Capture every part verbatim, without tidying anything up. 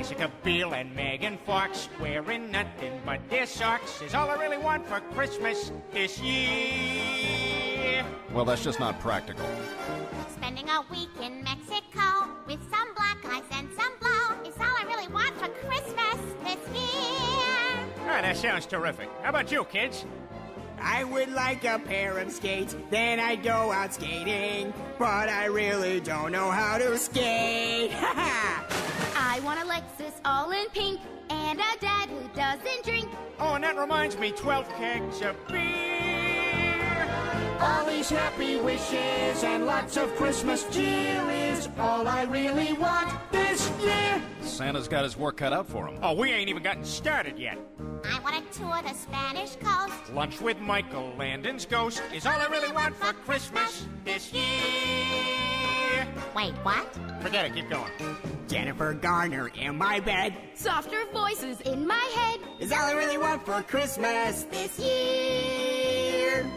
Jessica Biel and Megan Fox wearing nothing but their socks is all I really want for Christmas this year. Well, that's just not practical. Spending a week in Mexico with some black eyes and some blow is all I really want for Christmas this year. Ah, that sounds terrific. How about you, kids? I would like a pair of skates, then I'd go out skating. But I really don't know how to skate. I want a Lexus all in pink and a dad who doesn't drink. Oh, and that reminds me, twelve kegs of beer. All these happy wishes and lots of Christmas cheer is all I really want this year. Santa's got his work cut out for him. Oh, we ain't even gotten started yet. I want to tour the Spanish coast. Lunch with Michael Landon's ghost is all I really want for Christmas this year. Wait, what? Forget it, keep going. Jennifer Garner in my bed Softer voices in my head is all I really want for Christmas this year.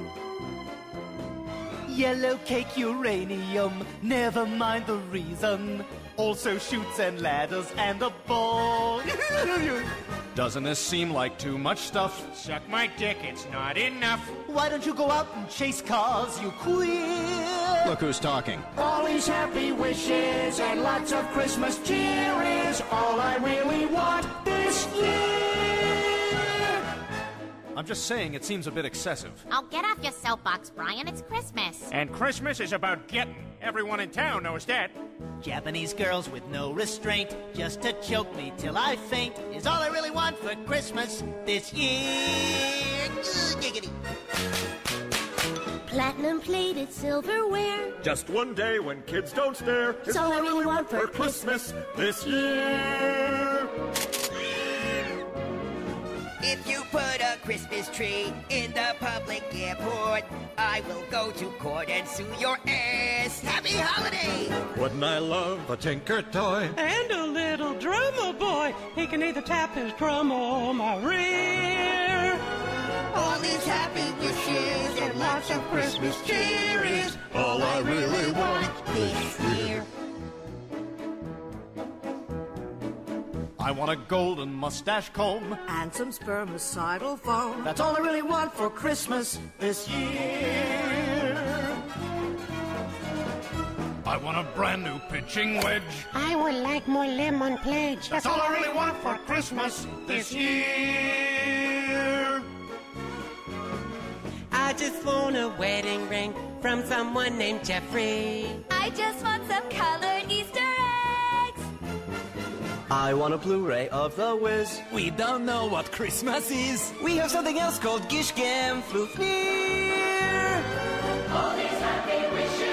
Yellow cake uranium, never mind the reason. Also chutes and ladders and a ball. Doesn't this seem like too much stuff? Suck my dick, it's not enough. Why don't you go out and chase cars, you queer? Look who's talking. All these happy wishes and lots of Christmas cheer is all I really want this year. I'm just saying it seems a bit excessive. Oh, get off your soapbox, Brian. It's Christmas. And Christmas is about getting. Everyone in town knows that. Japanese girls with no restraint, just to choke me till I faint, is all I really want for Christmas this year. Ooh, giggity. Platinum plated silverware. Just one day when kids don't stare. It's all I really want for Christmas this year. If you put a Christmas tree in the public airport, I will go to court and sue your ass. Happy holiday! Wouldn't I love a Tinker toy? And a little drummer boy. He can either tap his drum or my rear. All these happy wishes and lots of Christmas cheer is all I really want this year. I want a golden mustache comb and some spermicidal foam. That's all I really want for Christmas this year. I want a brand new pitching wedge. I would like more lemon pledge. That's all I really want for Christmas this year. I just want a wedding ring from someone named Jeffrey. I just want some colored Easter eggs. I want a Blu-ray of The Wiz. We don't know what Christmas is. We have something else called Gish Gam Floofnir. All these happy wishes